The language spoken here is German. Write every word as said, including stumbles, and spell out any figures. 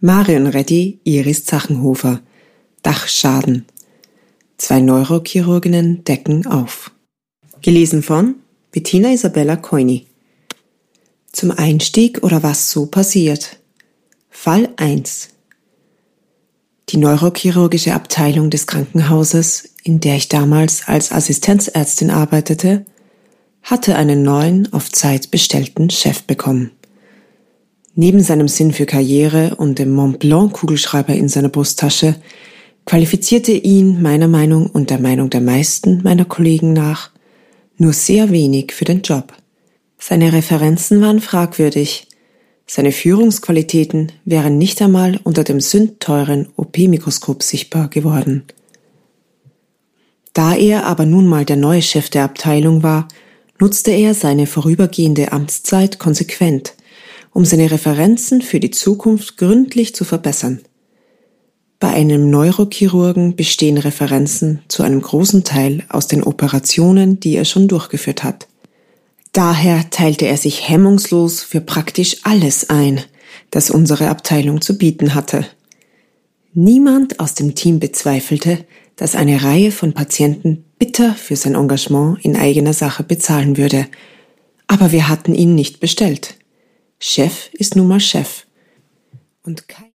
Marion Reddy, Iris Zachenhofer. Dachschaden. Zwei Neurochirurginnen decken auf. Gelesen von Bettina Isabella Coini. Zum Einstieg oder was so passiert. Fall eins. Die neurochirurgische Abteilung des Krankenhauses, in der ich damals als Assistenzärztin arbeitete, hatte einen neuen, auf Zeit bestellten Chef bekommen. Neben seinem Sinn für Karriere und dem Mont-Blanc-Kugelschreiber in seiner Brusttasche qualifizierte ihn meiner Meinung und der Meinung der meisten meiner Kollegen nach nur sehr wenig für den Job. Seine Referenzen waren fragwürdig. Seine Führungsqualitäten wären nicht einmal unter dem sündteuren O P-Mikroskop sichtbar geworden. Da er aber nun mal der neue Chef der Abteilung war, nutzte er seine vorübergehende Amtszeit konsequent, um seine Referenzen für die Zukunft gründlich zu verbessern. Bei einem Neurochirurgen bestehen Referenzen zu einem großen Teil aus den Operationen, die er schon durchgeführt hat. Daher teilte er sich hemmungslos für praktisch alles ein, das unsere Abteilung zu bieten hatte. Niemand aus dem Team bezweifelte, dass eine Reihe von Patienten bitter für sein Engagement in eigener Sache bezahlen würde, aber wir hatten ihn nicht bestellt. Chef ist nun mal Chef. Und kein